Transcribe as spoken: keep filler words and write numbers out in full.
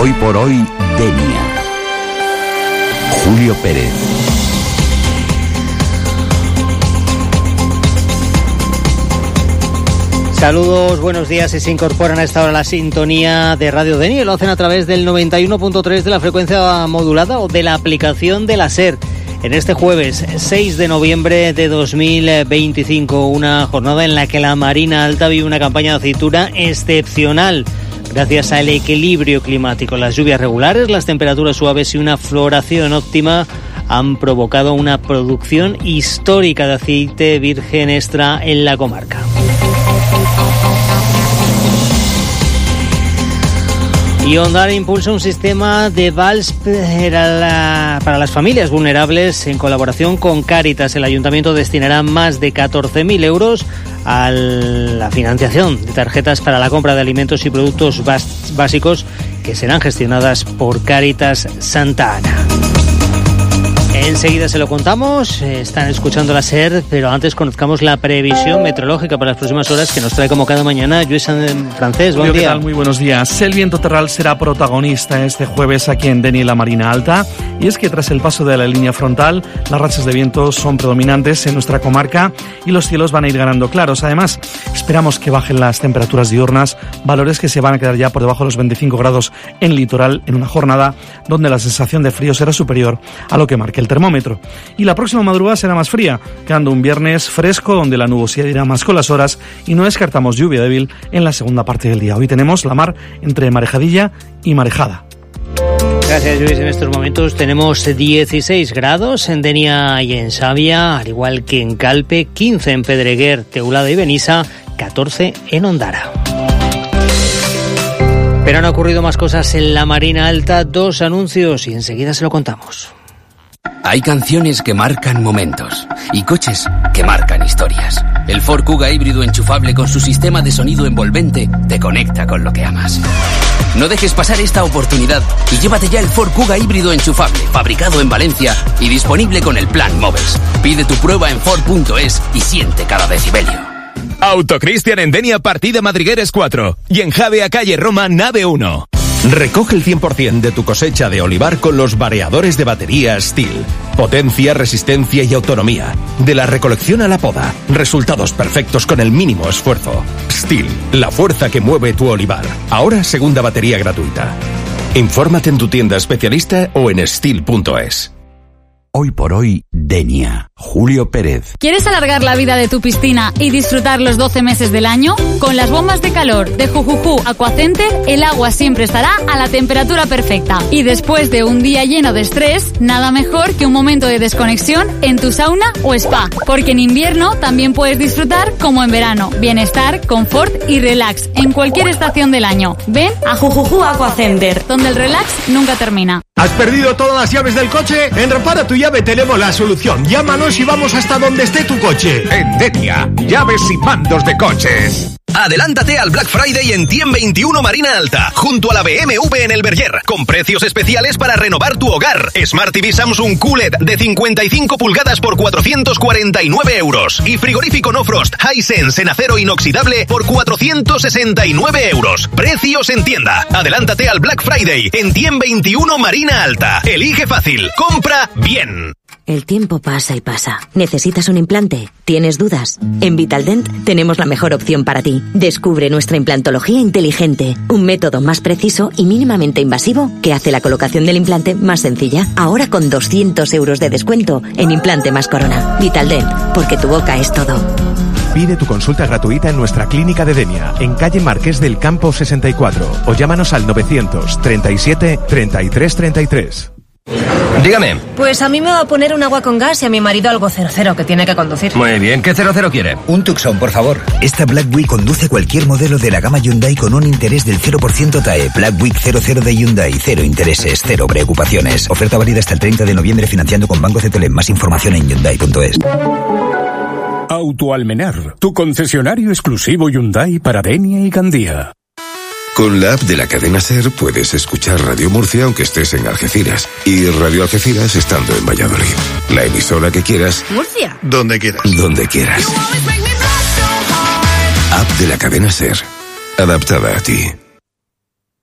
Hoy por hoy, Denia. Julio Pérez. Saludos, buenos días. Si se incorporan a esta hora a la sintonía de Radio Denia, lo hacen a través del noventa y uno punto tres de la frecuencia modulada o de la aplicación de la SER. En este jueves seis de noviembre de dos mil veinticinco, una jornada en la que la Marina Alta vive una campaña de aceituna excepcional. Gracias al equilibrio climático, las lluvias regulares, las temperaturas suaves y una floración óptima han provocado una producción histórica de aceite virgen extra en la comarca. Y Ondara impulsa un sistema de vals para, la, para las familias vulnerables en colaboración con Cáritas. El ayuntamiento destinará más de catorce mil euros a la financiación de tarjetas para la compra de alimentos y productos bas- básicos que serán gestionadas por Cáritas Santa Ana. Enseguida se lo contamos, están escuchando la SER, pero antes conozcamos la previsión meteorológica para las próximas horas que nos trae como cada mañana Lluís Francés. Buen día. ¿Qué tal? Muy buenos días. El viento terral será protagonista este jueves aquí en Denia y la Marina Alta, y es que tras el paso de la línea frontal, las rachas de viento son predominantes en nuestra comarca y los cielos van a ir ganando claros. Además, esperamos que bajen las temperaturas diurnas, valores que se van a quedar ya por debajo de los veinticinco grados en el litoral, en una jornada donde la sensación de frío será superior a lo que marque el termómetro. Y la próxima madrugada será más fría, quedando un viernes fresco donde la nubosidad irá más con las horas y no descartamos lluvia débil en la segunda parte del día. Hoy tenemos la mar entre marejadilla y marejada. Gracias, Luis. En estos momentos tenemos dieciséis grados en Denia y en Xavia, al igual que en Calpe, quince en Pedreguer, Teulada y Benissa, catorce en Ondara. Pero han ocurrido más cosas en la Marina Alta, dos anuncios y enseguida se lo contamos. Hay canciones que marcan momentos y coches que marcan historias. El Ford Kuga híbrido enchufable con su sistema de sonido envolvente te conecta con lo que amas. No dejes pasar esta oportunidad y llévate ya el Ford Kuga híbrido enchufable, fabricado en Valencia y disponible con el plan Moves. Pide tu prueba en Ford punto es y siente cada decibelio. Autocristian en Denia, partida Madrigueres cuatro y en Javea, calle Roma, nave uno. Recoge el cien por ciento de tu cosecha de olivar con los variadores de batería Steel. Potencia, resistencia y autonomía. De la recolección a la poda. Resultados perfectos con el mínimo esfuerzo. Steel, la fuerza que mueve tu olivar. Ahora segunda batería gratuita. Infórmate en tu tienda especialista o en steel punto es. Hoy por hoy, Denia. Julio Pérez. ¿Quieres alargar la vida de tu piscina y disfrutar los doce meses del año? Con las bombas de calor de Jujuju Aquacenter, el agua siempre estará a la temperatura perfecta. Y después de un día lleno de estrés, nada mejor que un momento de desconexión en tu sauna o spa. Porque en invierno también puedes disfrutar como en verano. Bienestar, confort y relax en cualquier estación del año. Ven a Jujuju Aquacenter, donde el relax nunca termina. ¿Has perdido todas las llaves del coche? En Repara tu Llave tenemos la solución. Llámanos y vamos hasta donde esté tu coche. En Denia, llaves y mandos de coches. Adelántate al Black Friday en Tiem veintiuno Marina Alta, junto a la B M W en el Verger, con precios especiales para renovar tu hogar. Smart T V Samsung Q L E D de cincuenta y cinco pulgadas por cuatrocientos cuarenta y nueve euros y frigorífico No Frost Hisense en acero inoxidable por cuatrocientos sesenta y nueve euros. Precios en tienda. Adelántate al Black Friday en Tiem veintiuno Marina Alta. Elige fácil. Compra bien. El tiempo pasa y pasa. ¿Necesitas un implante? ¿Tienes dudas? En Vitaldent tenemos la mejor opción para ti. Descubre nuestra implantología inteligente, un método más preciso y mínimamente invasivo que hace la colocación del implante más sencilla. Ahora con doscientos euros de descuento en implante más corona. Vitaldent, porque tu boca es todo. Pide tu consulta gratuita en nuestra clínica de Denia, en calle Marqués del Campo sesenta y cuatro, o llámanos al novecientos treinta y siete treinta y tres treinta y tres. Dígame. Pues a mí me va a poner un agua con gas y a mi marido algo cero cero que tiene que conducir. Muy bien, ¿qué cero cero quiere? Un Tucson, por favor. Esta Black Week conduce cualquier modelo de la gama Hyundai con un interés del cero por ciento T A E. Black Week cero cero de Hyundai, cero intereses, cero preocupaciones. Oferta válida hasta el treinta de noviembre financiando con Banco C T L. Más información en hyundai punto es. Autoalmenar, tu concesionario exclusivo Hyundai para Denia y Gandía. Con la app de la cadena SER puedes escuchar Radio Murcia aunque estés en Algeciras y Radio Algeciras estando en Valladolid. La emisora que quieras. Murcia. Donde quieras. Donde quieras. App de la cadena SER. Adaptada a ti.